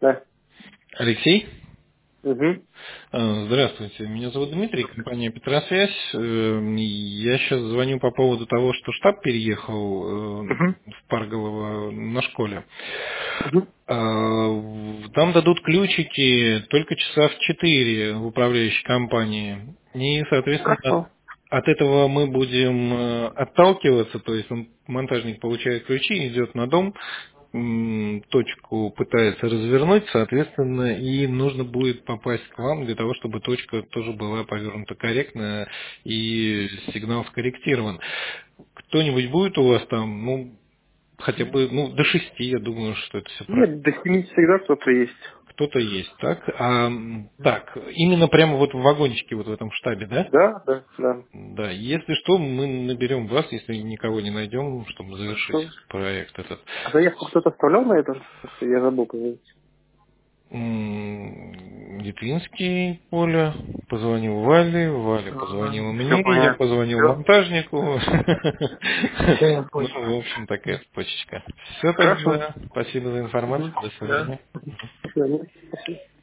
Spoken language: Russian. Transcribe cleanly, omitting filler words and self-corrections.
Да. Алексей? Угу. Здравствуйте, меня зовут Дмитрий, компания Петросвязь. Я сейчас звоню по поводу того, что штаб переехал Угу. в Парголово на школе. Угу. Там дадут ключики только часа в 4 в управляющей компании. И, соответственно, Хорошо. от этого мы будем отталкиваться, то есть монтажник получает ключи, идет на дом, точку пытается развернуть, соответственно, и нужно будет попасть к вам для того, чтобы точка тоже была повернута корректно и сигнал скорректирован. Кто-нибудь будет у вас там, хотя бы, до 6, я думаю, что это все правильно. Нет, до 7 всегда кто-то есть. Кто-то есть, так? Так, именно прямо вот в вагончике, вот в этом штабе, да? Да, да, да. Да, если что, мы наберем вас, если никого не найдем, чтобы завершить Хорошо. проект этот. А заявку кто-то оставлял на это? Я забыл, извините. Литвинский, Оля, позвонил Вале, Валя позвонила Все мне, я понятно. позвонил Все. монтажнику. Все, я Ну, понял. в общем, такая цепочка. Все Хорошо. тогда. Спасибо за информацию. Угу. До Да. свидания. До свидания. Спасибо.